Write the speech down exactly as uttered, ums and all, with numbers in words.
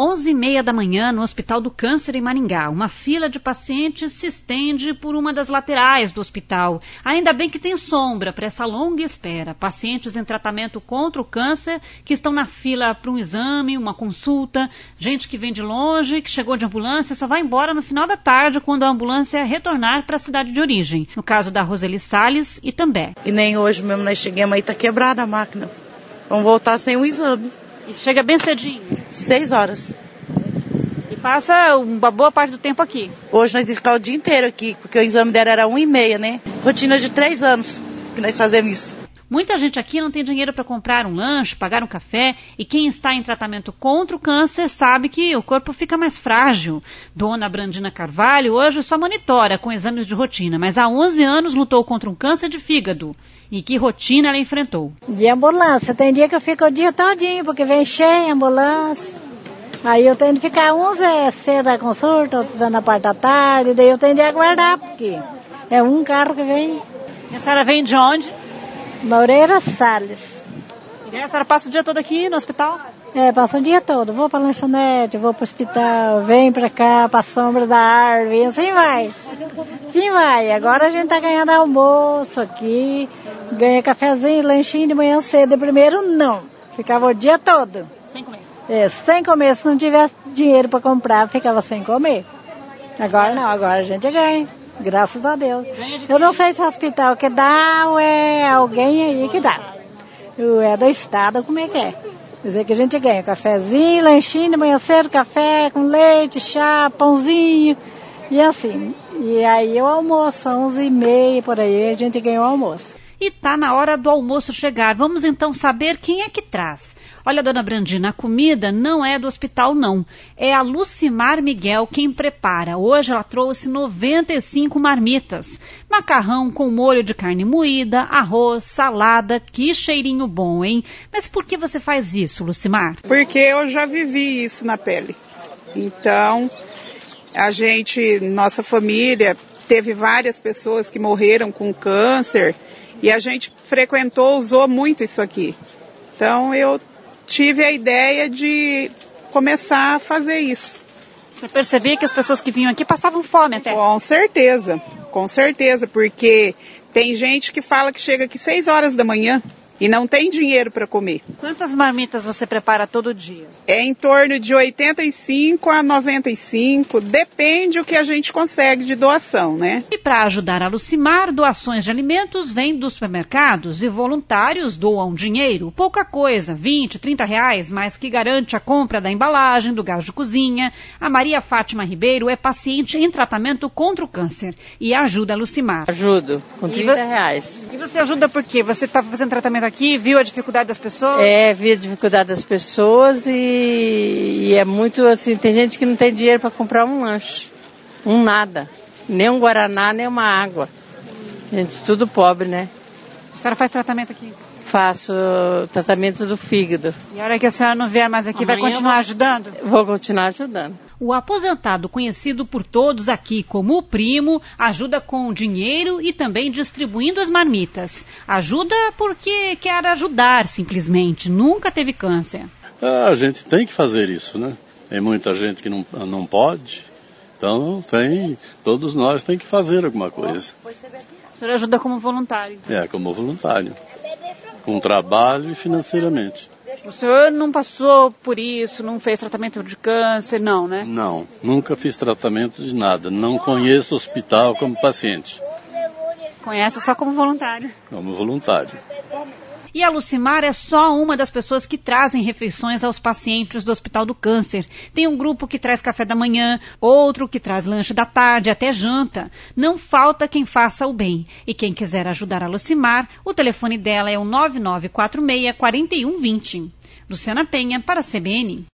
onze e meia da manhã no Hospital do Câncer em Maringá. Uma fila de pacientes se estende por uma das laterais do hospital. Ainda bem que tem sombra para essa longa espera. Pacientes em tratamento contra o câncer que estão na fila para um exame, uma consulta. Gente que vem de longe, que chegou de ambulância, só vai embora no final da tarde quando a ambulância retornar para a cidade de origem. No caso da Roseli Salles e També. E nem hoje mesmo nós chegamos aí, tá quebrada a máquina. Vamos voltar sem o exame. E chega bem cedinho? Seis horas. E passa uma boa parte do tempo aqui? Hoje nós vamos ficar o dia inteiro aqui, porque o exame dela era uma e meia, né? Rotina de três anos que nós fazemos isso. Muita gente aqui não tem dinheiro para comprar um lanche, pagar um café, e quem está em tratamento contra o câncer sabe que o corpo fica mais frágil. Dona Brandina Carvalho hoje só monitora com exames de rotina, mas há onze anos lutou contra um câncer de fígado. E que rotina ela enfrentou? De ambulância. Tem dia que eu fico o dia todinho, porque vem cheia a ambulância. Aí eu tenho que ficar uns é cedo a consulta, outros é na parte da tarde, daí eu tenho de aguardar, porque é um carro que vem. E a senhora vem de onde? Moreira Salles. E a senhora passa o dia todo aqui no hospital? É, passa o dia todo. Vou pra lanchonete, vou pro hospital, vem pra cá, pra sombra da árvore, assim vai. Sim vai. Agora a gente tá ganhando almoço aqui, ganha cafezinho, lanchinho de manhã cedo. Primeiro não, ficava o dia todo. Sem comer? É, sem comer. Se não tivesse dinheiro pra comprar, ficava sem comer. Agora não, agora a gente ganha. Graças a Deus. Eu não sei se é o hospital que dá ou é alguém aí que dá. Ou é do estado, como é que é? Quer dizer que a gente ganha cafezinho, lanchinho de manhã cedo, café com leite, chá, pãozinho e assim. E aí o almoço, onze e meia por aí, a gente ganha o almoço. E tá na hora do almoço chegar. Vamos então saber quem é que traz. Olha, dona Brandina, a comida não é do hospital, não. É a Lucimar Miguel quem prepara. Hoje ela trouxe noventa e cinco marmitas. Macarrão com molho de carne moída, arroz, salada. Que cheirinho bom, hein? Mas por que você faz isso, Lucimar? Porque eu já vivi isso na pele. Então, a gente, nossa família, teve várias pessoas que morreram com câncer. E a gente frequentou, usou muito isso aqui. Então eu tive a ideia de começar a fazer isso. Você percebia que as pessoas que vinham aqui passavam fome até? Com certeza, com certeza, porque tem gente que fala que chega aqui seis horas da manhã e não tem dinheiro para comer. Quantas marmitas você prepara todo dia? É em torno de oitenta e cinco a noventa e cinco, depende o que a gente consegue de doação, né? E para ajudar a Lucimar, doações de alimentos vêm dos supermercados e voluntários doam dinheiro. Pouca coisa, vinte, trinta reais, mas que garante a compra da embalagem, do gás de cozinha. A Maria Fátima Ribeiro é paciente em tratamento contra o câncer e ajuda a Lucimar. Ajudo, com trinta reais. E você ajuda por quê? Você está fazendo tratamento aqui? Aqui, viu a dificuldade das pessoas? É, vi a dificuldade das pessoas e, e é muito assim, tem gente que não tem dinheiro para comprar um lanche, um nada, nem um guaraná, nem uma água. Gente, tudo pobre, né? A senhora faz tratamento aqui? Faço tratamento do fígado. E a hora que a senhora não vier mais aqui, amanhã vai continuar vou... ajudando? Vou continuar ajudando. O aposentado, conhecido por todos aqui como o primo, ajuda com dinheiro e também distribuindo as marmitas. Ajuda porque quer ajudar, simplesmente. Nunca teve câncer. Ah, a gente tem que fazer isso, né? Tem muita gente que não, não pode. Então, tem, todos nós temos que fazer alguma coisa. O senhor ajuda como voluntário? É, como voluntário. Com trabalho e financeiramente. O senhor não passou por isso, não fez tratamento de câncer, não, né? Não, nunca fiz tratamento de nada. Não conheço hospital como paciente. Conhece só como voluntário? Como voluntário. E a Lucimar é só uma das pessoas que trazem refeições aos pacientes do Hospital do Câncer. Tem um grupo que traz café da manhã, outro que traz lanche da tarde, até janta. Não falta quem faça o bem. E quem quiser ajudar a Lucimar, o telefone dela é o nove nove quatro seis, quatro um dois zero. Luciana Penha, para a C B N.